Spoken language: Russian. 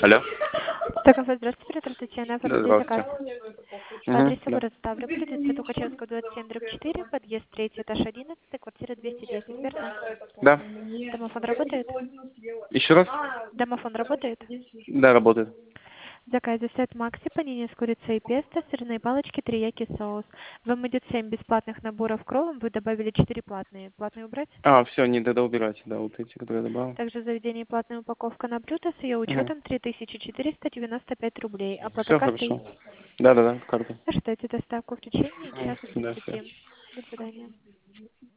Алло. Стаканфест, здравствуйте, оператор Татьяна, Да, оформите заказ. здравствуйте. По адресу Да. город Ставрополь, улица Тухачевского, 27/4, подъезд 3, этаж 11, квартира 210, верно? Да. Домофон работает? Еще раз? Домофон работает? Да, работает. В заказе сет Макси, панини с курицей и песто, сырные палочки, терияки соус. Вам будет 7 бесплатных наборов кровом, вы добавили 4 платные. Платные убрать? Все, не тогда убирайте, да, вот эти, которые я добавил. Также в заведении платная упаковка на блюдо с ее учетом 3495 рублей. Оплата Все картой. хорошо. Да, карта. Ожидайте доставку в течение часа с Да, все. 30. До свидания.